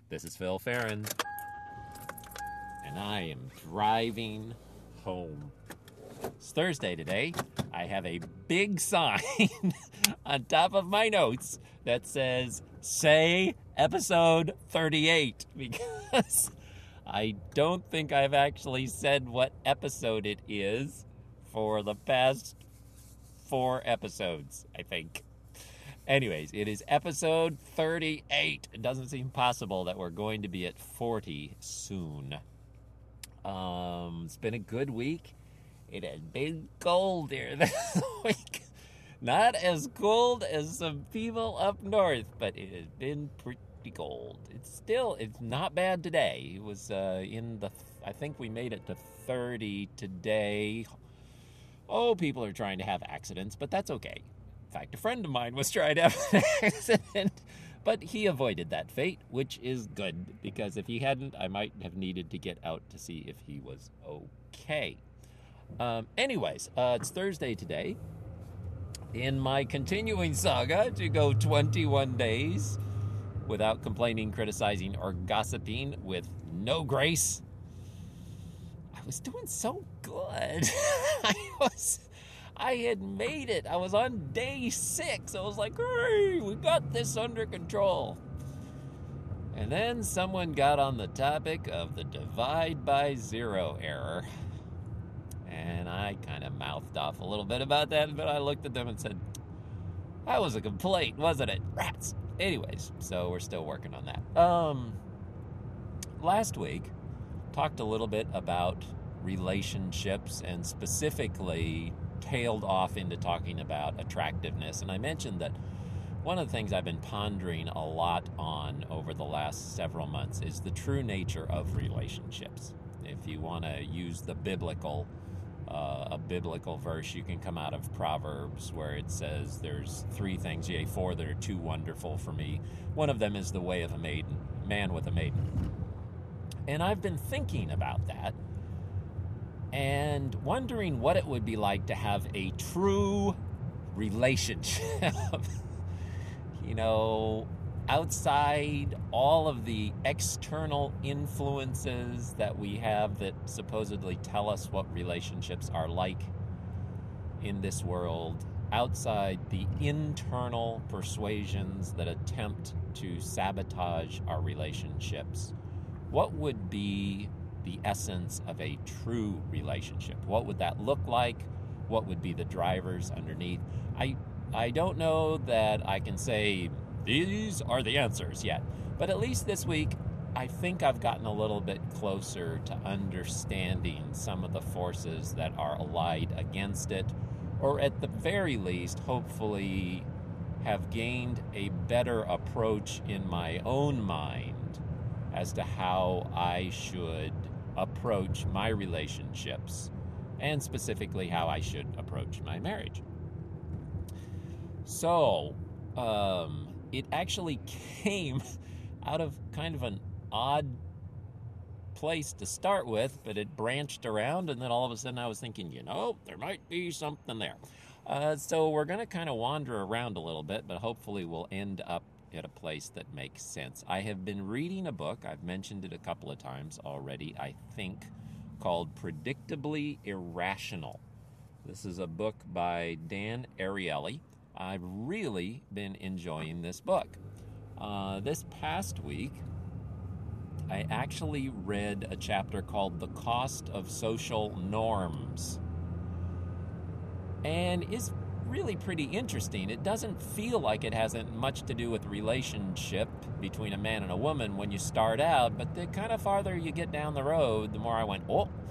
This is Phil Farron, and I am driving home. It's Thursday today. I have a big sign on top of my notes that says, say episode 38, because I don't think I've actually said what episode it is for the past 4 episodes, I think. Anyways, it is episode 38. It doesn't seem possible that we're going to be at 40 soon. It's been a good week. It has been cold here this week. Not as cold as some people up north, but it has been pretty cold. It's not bad today. It was I think we made it to 30 today. Oh, people are trying to have accidents, but that's okay. In fact, a friend of mine was trying to have an accident, but he avoided that fate, which is good, because if he hadn't, I might have needed to get out to see if he was okay. Anyways, it's Thursday today. In my continuing saga to go 21 days without complaining, criticizing, or gossiping with no grace, I was doing so good. I had made it. I was on day 6. I was like, hey, we got this under control. And then someone got on the topic of the divide by zero error. And I kind of mouthed off a little bit about that, but I looked at them and said, that was a complaint, wasn't it? Rats. Anyways, so we're still working on that. Last week, talked a little bit about relationships and specifically tailed off into talking about attractiveness. And I mentioned that one of the things I've been pondering a lot on over the last several months is the true nature of relationships. If you want to use the a biblical verse, you can come out of Proverbs where it says there's 3 things, yea, 4 that are too wonderful for me. One of them is the way of a maiden, man with a maiden. And I've been thinking about that and wondering what it would be like to have a true relationship. Outside all of the external influences that we have that supposedly tell us what relationships are like in this world, outside the internal persuasions that attempt to sabotage our relationships, what would be the essence of a true relationship? What would that look like? What would be the drivers underneath? I don't know that I can say these are the answers yet, but at least this week I think I've gotten a little bit closer to understanding some of the forces that are allied against it, or at the very least, hopefully have gained a better approach in my own mind as to how I should approach my relationships, and specifically how I should approach my marriage. So, it actually came out of kind of an odd place to start with, but it branched around, and then all of a sudden I was thinking, there might be something there. So we're going to kind of wander around a little bit, but hopefully we'll end up at a place that makes sense. I have been reading a book, I've mentioned it a couple of times already, I think, called Predictably Irrational. This is a book by Dan Ariely. I've really been enjoying this book. This past week, I actually read a chapter called The Cost of Social Norms. And it's really pretty interesting. It doesn't feel like it has much to do with relationship between a man and a woman when you start out, but the kind of farther you get down the road, the more I went,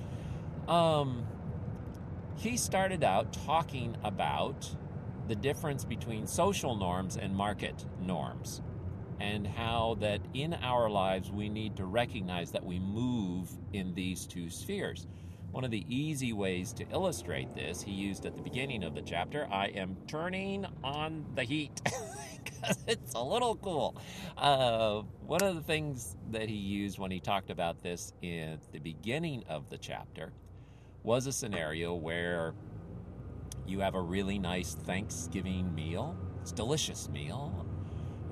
he started out talking about the difference between social norms and market norms, and how that in our lives we need to recognize that we move in these 2 spheres. One of the easy ways to illustrate this, he used at the beginning of the chapter, I am turning on the heat because it's a little cool. One of the things that he used when he talked about this in the beginning of the chapter was a scenario where you have a really nice Thanksgiving meal. It's a delicious meal.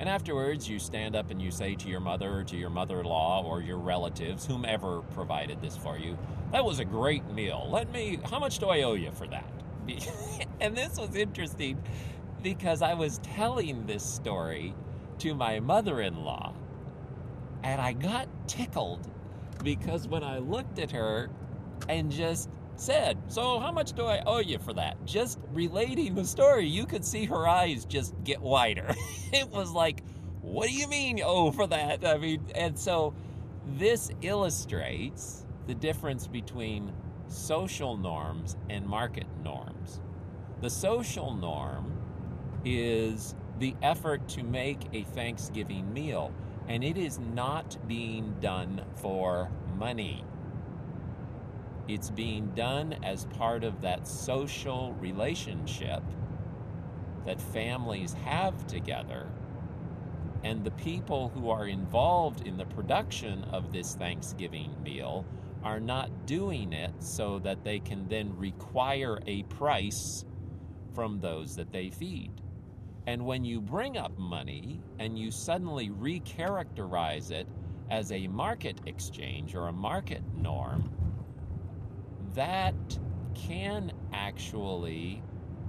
And afterwards, you stand up and you say to your mother or to your mother-in-law or your relatives, whomever provided this for you, that was a great meal. How much do I owe you for that? And this was interesting because I was telling this story to my mother-in-law, and I got tickled because when I looked at her and just said, so how much do I owe you for that? Just relating the story, you could see her eyes just get wider. It was like, what do you mean you owe for that? I mean, and so this illustrates the difference between social norms and market norms. The social norm is the effort to make a Thanksgiving meal, and it is not being done for money. It's being done as part of that social relationship that families have together, and the people who are involved in the production of this Thanksgiving meal are not doing it so that they can then require a price from those that they feed. And when you bring up money and you suddenly recharacterize it as a market exchange or a market norm, that can actually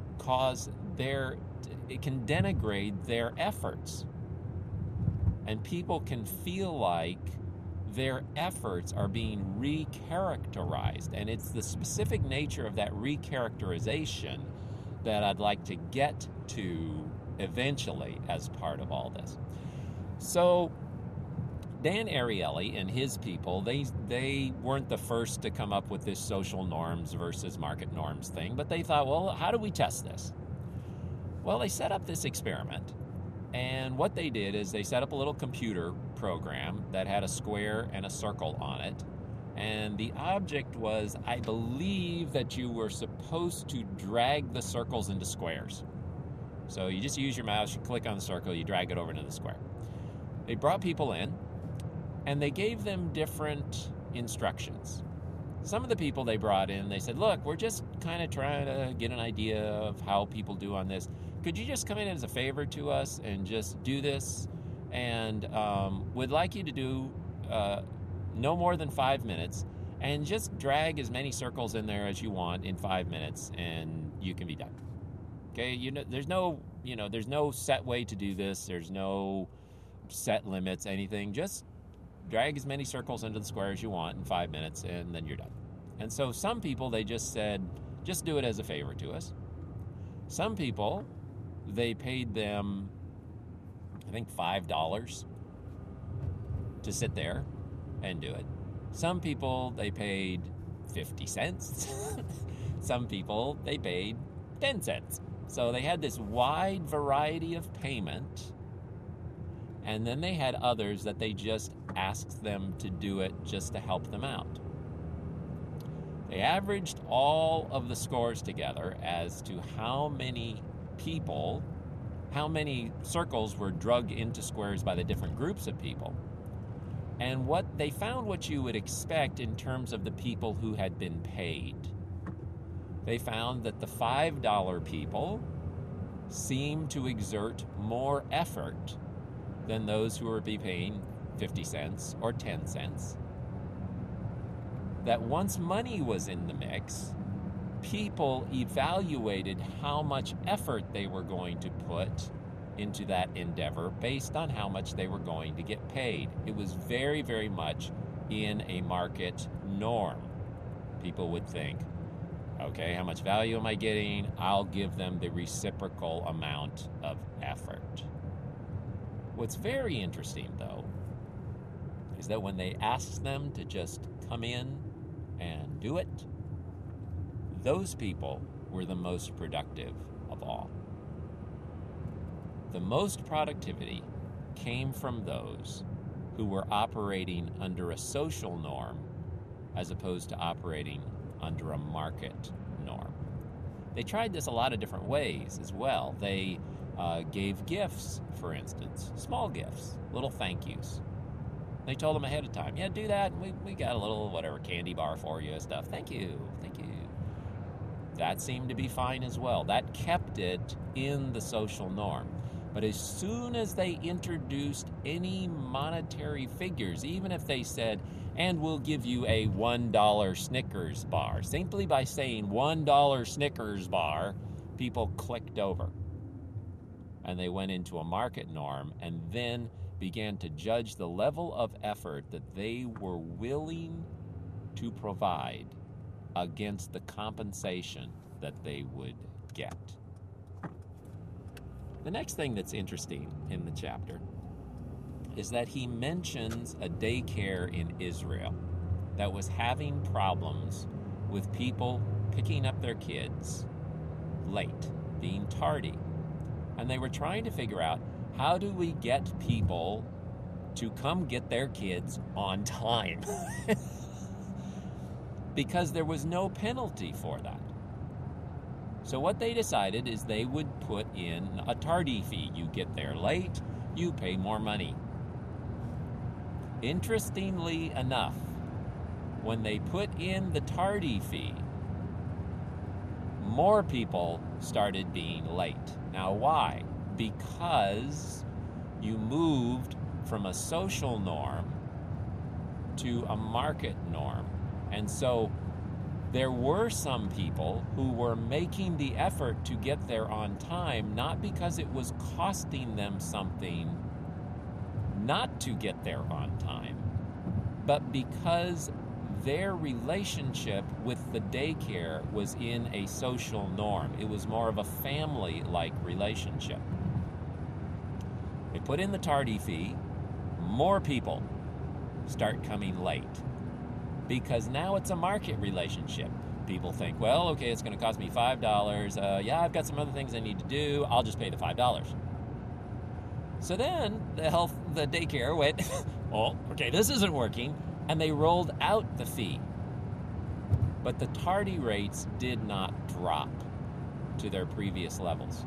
it can denigrate their efforts. And people can feel like their efforts are being recharacterized. And it's the specific nature of that recharacterization that I'd like to get to eventually as part of all this. So Dan Ariely and his people, they weren't the first to come up with this social norms versus market norms thing, but they thought, well, how do we test this? Well, they set up this experiment, and what they did is they set up a little computer program that had a square and a circle on it, and the object was, I believe, that you were supposed to drag the circles into squares. So you just use your mouse, you click on the circle, you drag it over into the square. They brought people in, and they gave them different instructions. Some of the people they brought in, they said, look, we're just kind of trying to get an idea of how people do on this. Could you just come in as a favor to us and just do this? And we'd like you to do no more than 5 minutes, and just drag as many circles in there as you want in 5 minutes, and you can be done. Okay, there's no set way to do this. There's no set limits, anything. Just drag as many circles into the square as you want in 5 minutes, and then you're done. And so some people, they just said, just do it as a favor to us. Some people, they paid them, I think, $5 to sit there and do it. Some people, they paid 50 cents. Some people, they paid 10 cents. So they had this wide variety of payment, and then they had others that they just asked them to do it just to help them out. They averaged all of the scores together as to how many people, how many circles were drugged into squares by the different groups of people. And what they found, what you would expect in terms of the people who had been paid. They found that the $5 people seemed to exert more effort than those who were paying 50 cents or 10 cents. That once money was in the mix, people evaluated how much effort they were going to put into that endeavor based on how much they were going to get paid. It was very, very much in a market norm. People would think, okay, how much value am I getting? I'll give them the reciprocal amount of effort. What's very interesting, though, is that when they asked them to just come in and do it, those people were the most productive of all. The most productivity came from those who were operating under a social norm as opposed to operating under a market norm. They tried this a lot of different ways as well. They gave gifts, for instance, small gifts, little thank yous. They told them ahead of time, yeah, do that, and we got a little whatever candy bar for you and stuff. Thank you. That seemed to be fine as well. That kept it in the social norm. But as soon as they introduced any monetary figures, even if they said, and we'll give you a $1 Snickers bar, simply by saying $1 Snickers bar, people clicked over. And they went into a market norm and then began to judge the level of effort that they were willing to provide against the compensation that they would get. The next thing that's interesting in the chapter is that he mentions a daycare in Israel that was having problems with people picking up their kids late, being tardy. And they were trying to figure out, how do we get people to come get their kids on time? Because there was no penalty for that. So what they decided is they would put in a tardy fee. You get there late, you pay more money. Interestingly enough, when they put in the tardy fee, more people started being late. Now why? Because you moved from a social norm to a market norm. And so there were some people who were making the effort to get there on time, not because it was costing them something not to get there on time, but because their relationship with the daycare was in a social norm. It was more of a family-like relationship. They put in the tardy fee, more people start coming late, because now it's a market relationship. People think, well, okay, it's going to cost me $5. Yeah, I've got some other things I need to do. I'll just pay the $5. So then the daycare went, oh, okay, this isn't working, and they rolled out the fee. But the tardy rates did not drop to their previous levels.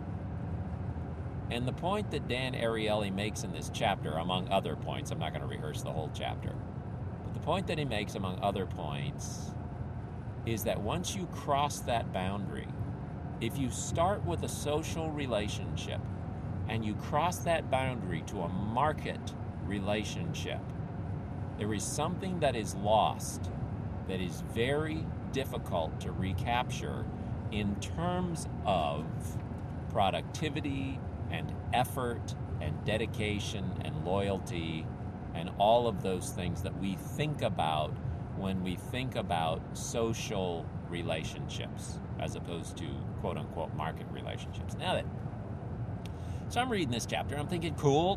And the point that Dan Ariely makes in this chapter, among other points, I'm not going to rehearse the whole chapter, but the point that he makes, among other points, is that once you cross that boundary, if you start with a social relationship and you cross that boundary to a market relationship, there is something that is lost that is very difficult to recapture in terms of productivity and effort and dedication and loyalty and all of those things that we think about when we think about social relationships as opposed to quote-unquote market relationships. So I'm reading this chapter and I'm thinking, cool,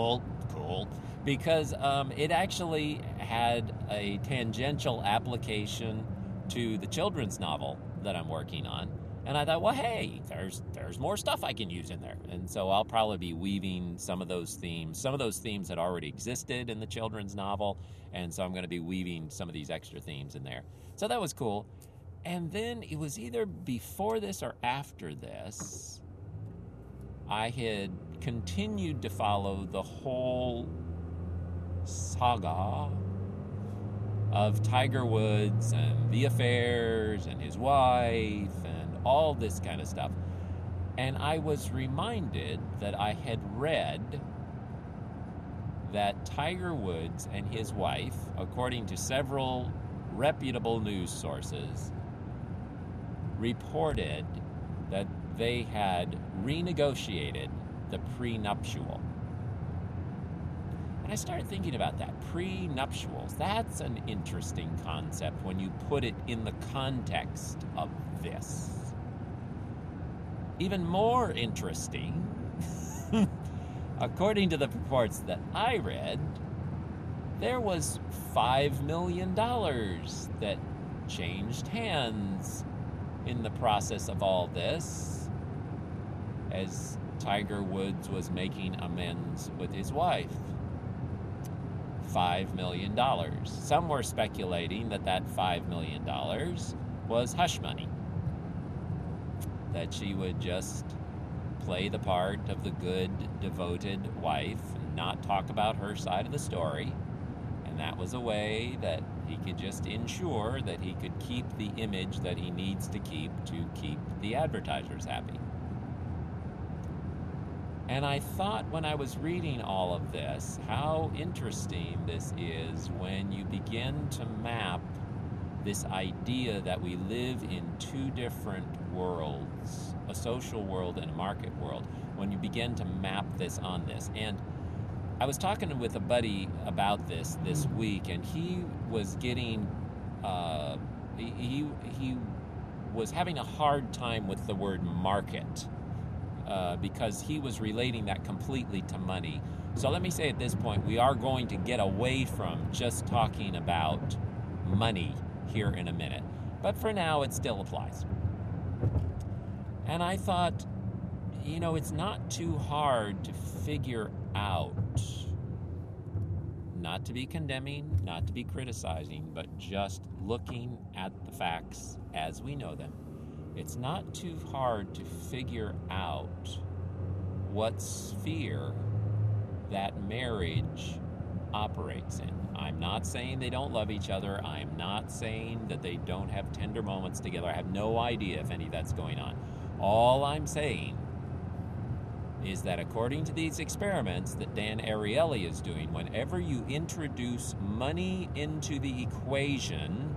because it actually had a tangential application to the children's novel that I'm working on. And I thought, well, hey, there's more stuff I can use in there. And so I'll probably be weaving some of those themes that already existed in the children's novel. And so I'm going to be weaving some of these extra themes in there. So that was cool. And then it was either before this or after this, I had continued to follow the whole saga of Tiger Woods and the affairs and his wife and all this kind of stuff. And I was reminded that I had read that Tiger Woods and his wife, according to several reputable news sources, reported that they had renegotiated the prenuptial. And I started thinking about that. Prenuptials, that's an interesting concept when you put it in the context of this. Even more interesting, according to the reports that I read, there was $5 million that changed hands in the process of all this as Tiger Woods was making amends with his wife. $5 million. Some were speculating that $5 million was hush money. That she would just play the part of the good, devoted wife and not talk about her side of the story. And that was a way that he could just ensure that he could keep the image that he needs to keep the advertisers happy. And I thought when I was reading all of this, how interesting this is when you begin to map this idea that we live in two different worlds, a social world and a market world, when you begin to map this on this. And I was talking with a buddy about this week, and he was getting, he was having a hard time with the word market. Because he was relating that completely to money. So let me say at this point, we are going to get away from just talking about money here in a minute. But for now, it still applies. And I thought, it's not too hard to figure out, not to be condemning, not to be criticizing, but just looking at the facts as we know them. It's not too hard to figure out what sphere that marriage operates in. I'm not saying they don't love each other. I'm not saying that they don't have tender moments together. I have no idea if any of that's going on. All I'm saying is that according to these experiments that Dan Ariely is doing, whenever you introduce money into the equation,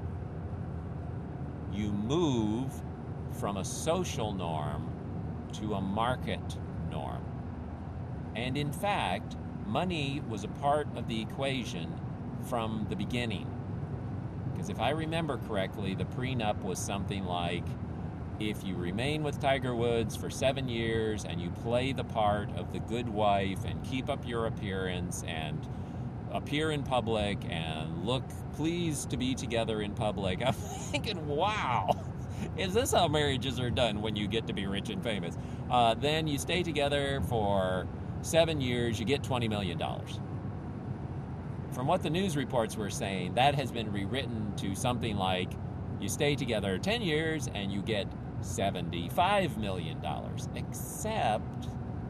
you move from a social norm to a market norm. And in fact, money was a part of the equation from the beginning. Because if I remember correctly, the prenup was something like, if you remain with Tiger Woods for 7 years and you play the part of the good wife and keep up your appearance and appear in public and look pleased to be together in public, I'm thinking, wow, is this how marriages are done when you get to be rich and famous? Then you stay together for 7 years, you get $20 million. From what the news reports were saying, that has been rewritten to something like, you stay together 10 years and you get $75 million. Except,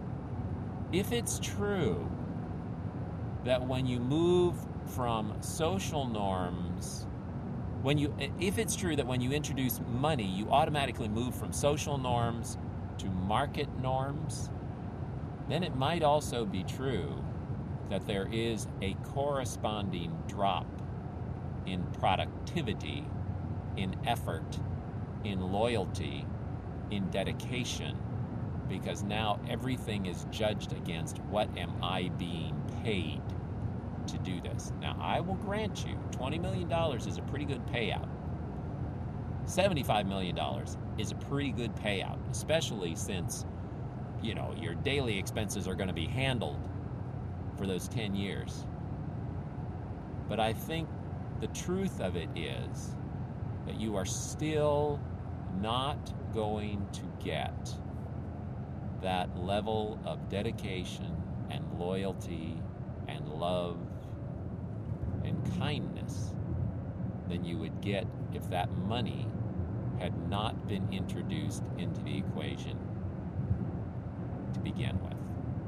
if it's true that when you move from social norms, if it's true that when you introduce money, you automatically move from social norms to market norms, then it might also be true that there is a corresponding drop in productivity, in effort, in loyalty, in dedication, because now everything is judged against what am I being paid to do this. Now, I will grant you, $20 million is a pretty good payout. $75 million is a pretty good payout, especially since, your daily expenses are going to be handled for those 10 years. But I think the truth of it is that you are still not going to get that level of dedication and loyalty and love and kindness than you would get if that money had not been introduced into the equation to begin with.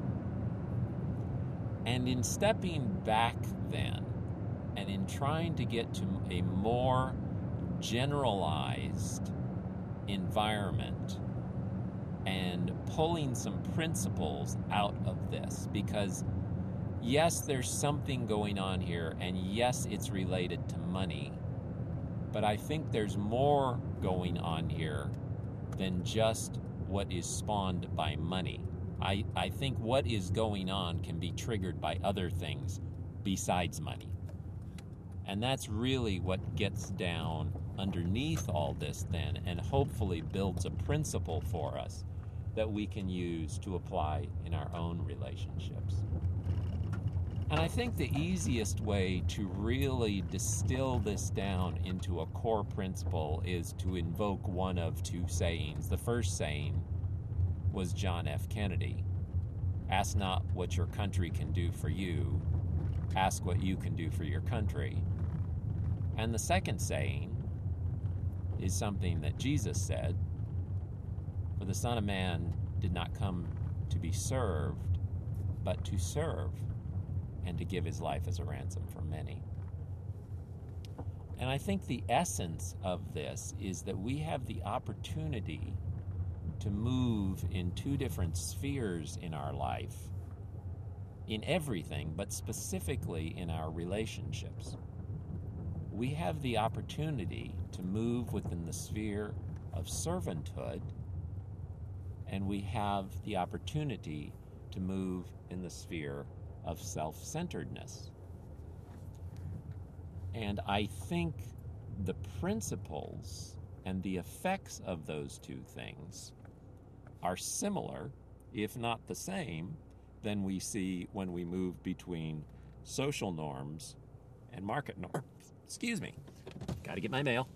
And in stepping back then, and in trying to get to a more generalized environment and pulling some principles out of this, because yes, there's something going on here, and yes, it's related to money, but I think there's more going on here than just what is spawned by money. I think what is going on can be triggered by other things besides money. And that's really what gets down underneath all this then, and hopefully builds a principle for us that we can use to apply in our own relationships. And I think the easiest way to really distill this down into a core principle is to invoke one of two sayings. The first saying was John F. Kennedy. Ask not what your country can do for you, ask what you can do for your country. And the second saying is something that Jesus said, for the Son of Man did not come to be served, but to serve, and to give his life as a ransom for many. And I think the essence of this is that we have the opportunity to move in two different spheres in our life, in everything, but specifically in our relationships. We have the opportunity to move within the sphere of servanthood, and we have the opportunity to move in the sphere of self-centeredness. And I think the principles and the effects of those two things are similar, if not the same, than we see when we move between social norms and market norms. Excuse me. Got to get my mail.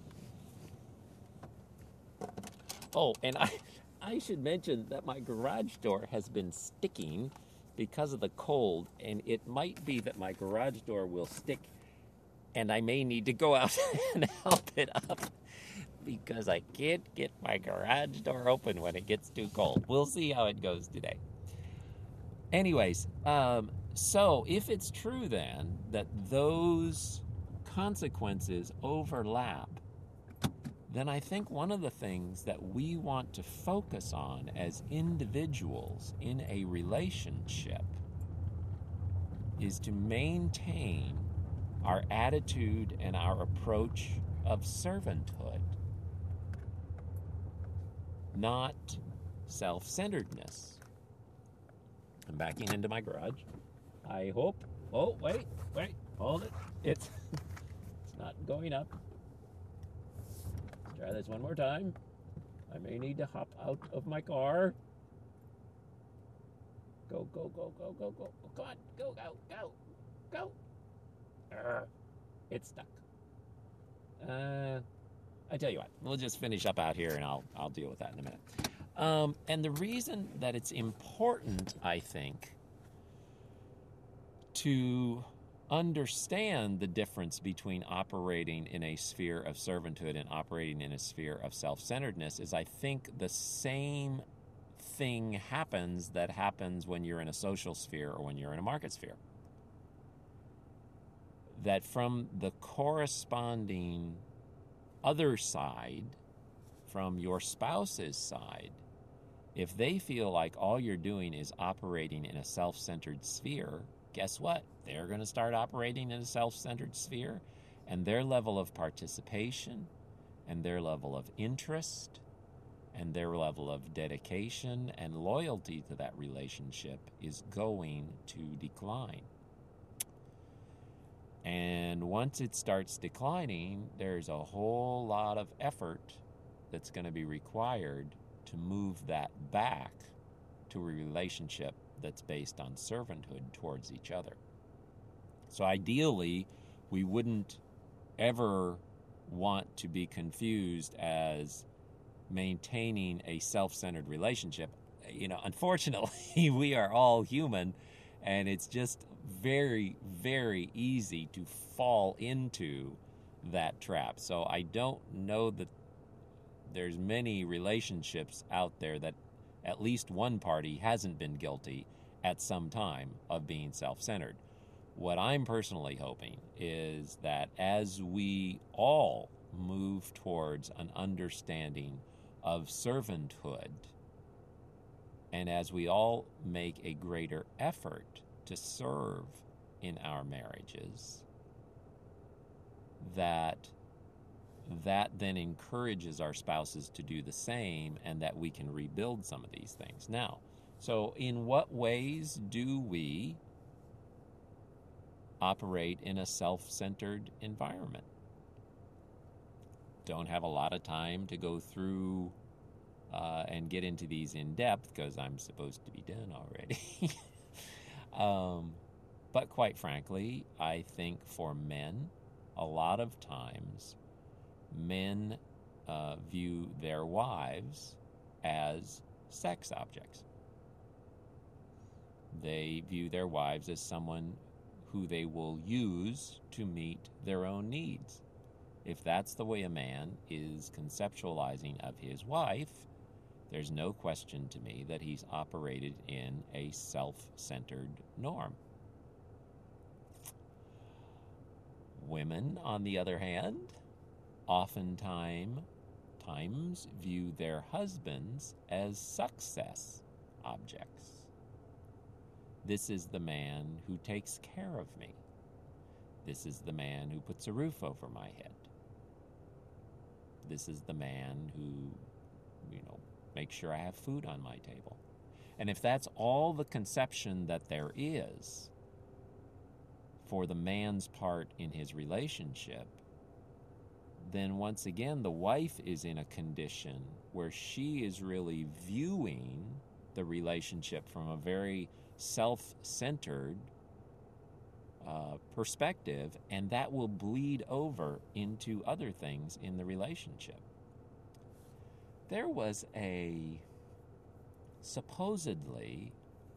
Oh, and I should mention that my garage door has been sticking because of the cold, and it might be that my garage door will stick, and I may need to go out and help it up because I can't get my garage door open when it gets too cold. We'll see how it goes today. Anyways, so if it's true then that those consequences overlap, then I think one of the things that we want to focus on as individuals in a relationship is to maintain our attitude and our approach of servanthood, not self-centeredness. I'm backing into my garage. I hope. Oh, wait, hold it. It's not going up. Let's try this one more time. I may need to hop out of my car. Go. Come on, go. It's stuck. I tell you what, we'll just finish up out here and I'll deal with that in a minute. And the reason that it's important, I think, to understand the difference between operating in a sphere of servanthood and operating in a sphere of self-centeredness is I think the same thing happens that happens when you're in a social sphere or when you're in a market sphere. That from the corresponding other side, from your spouse's side, if they feel like all you're doing is operating in a self-centered sphere, guess what? They're going to start operating in a self-centered sphere, and their level of participation and their level of interest and their level of dedication and loyalty to that relationship is going to decline. And once it starts declining, there's a whole lot of effort that's going to be required to move that back to a relationship that's based on servanthood towards each other. So ideally, we wouldn't ever want to be confused as maintaining a self-centered relationship. Unfortunately, we are all human, and it's just very, very easy to fall into that trap. So I don't know that there's many relationships out there that at least one party hasn't been guilty at some time of being self-centered. What I'm personally hoping is that as we all move towards an understanding of servanthood, and as we all make a greater effort to serve in our marriages, that then encourages our spouses to do the same, and that we can rebuild some of these things. Now, so in what ways do we operate in a self-centered environment? Don't have a lot of time to go through and get into these in depth because I'm supposed to be done already. But quite frankly, I think for men, a lot of times, men view their wives as sex objects. They view their wives as someone who they will use to meet their own needs. If that's the way a man is conceptualizing of his wife, there's no question to me that he's operated in a self-centered norm. Women, on the other hand, oftentimes sometimes view their husbands as success objects. This is the man who takes care of me. This is the man who puts a roof over my head. This is the man who, makes sure I have food on my table. And if that's all the conception that there is for the man's part in his relationship, then once again the wife is in a condition where she is really viewing the relationship from a very self-centered perspective, and that will bleed over into other things in the relationship. There was a supposedly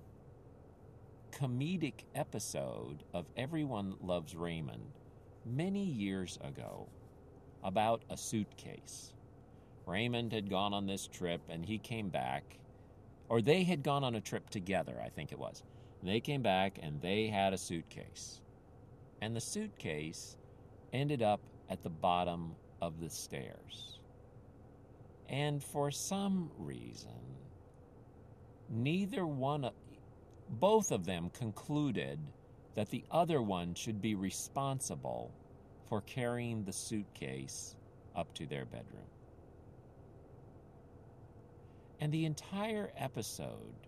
comedic episode of Everyone Loves Raymond many years ago about a suitcase. Raymond had gone on this trip and he came back, or they had gone on a trip together, I think it was. They came back and they had a suitcase. And the suitcase ended up at the bottom of the stairs. And for some reason, both of them concluded that the other one should be responsible for carrying the suitcase up to their bedroom. And the entire episode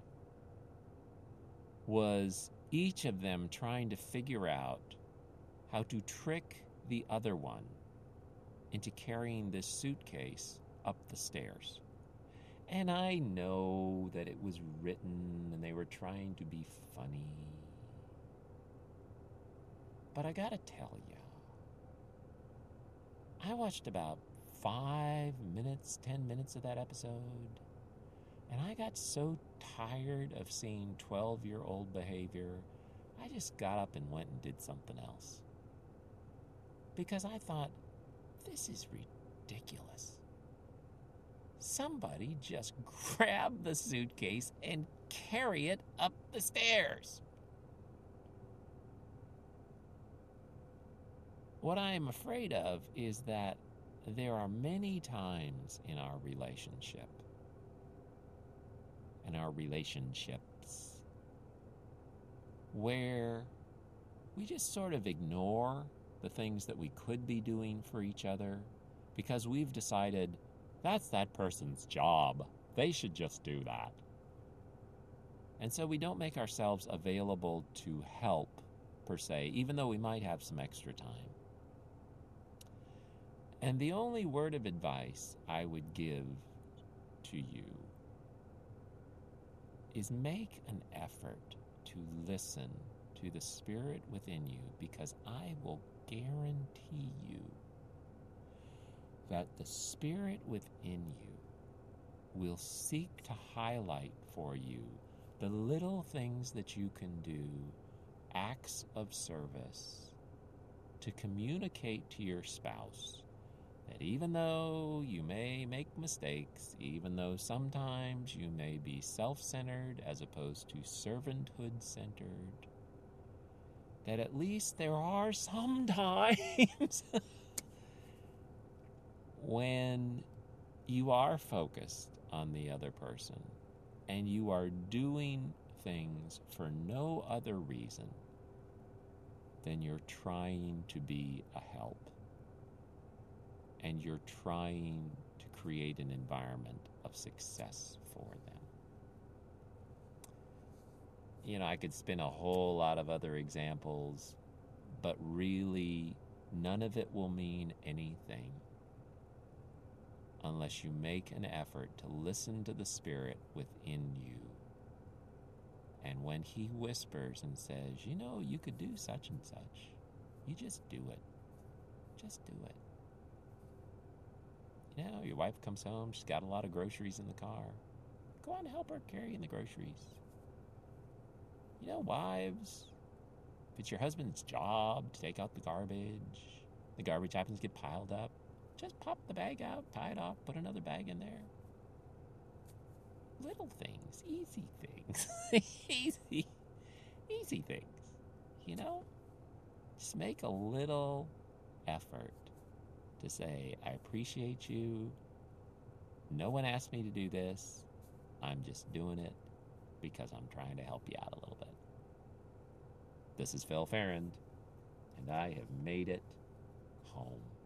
was each of them trying to figure out how to trick the other one into carrying this suitcase up the stairs. And I know that it was written and they were trying to be funny. But I gotta tell you, I watched about 5 minutes, 10 minutes of that episode, and I got so tired of seeing 12-year-old behavior, I just got up and went and did something else. Because I thought, this is ridiculous. Somebody just grab the suitcase and carry it up the stairs. What I am afraid of is that there are many times in our relationship, in our relationships, where we just sort of ignore the things that we could be doing for each other because we've decided that's that person's job. They should just do that. And so we don't make ourselves available to help, per se, even though we might have some extra time. And the only word of advice I would give to you is make an effort to listen to the Spirit within you, because I will guarantee you that the Spirit within you will seek to highlight for you the little things that you can do, acts of service, to communicate to your spouse that even though you may make mistakes, even though sometimes you may be self-centered as opposed to servanthood-centered, that at least there are some times when you are focused on the other person and you are doing things for no other reason than you're trying to be a help. And you're trying to create an environment of success for them. I could spin a whole lot of other examples, but really none of it will mean anything unless you make an effort to listen to the Spirit within you. And when He whispers and says, you could do such and such, you just do it. Just do it. Your wife comes home, she's got a lot of groceries in the car. Go on and help her carrying the groceries. Wives, if it's your husband's job to take out the garbage happens to get piled up, just pop the bag out, tie it off, put another bag in there. Little things, easy things. easy things, Just make a little effort to say, I appreciate you, No one asked me to do this. I'm just doing it because I'm trying to help you out a little bit. This is Phil Farrand, and I have made it home.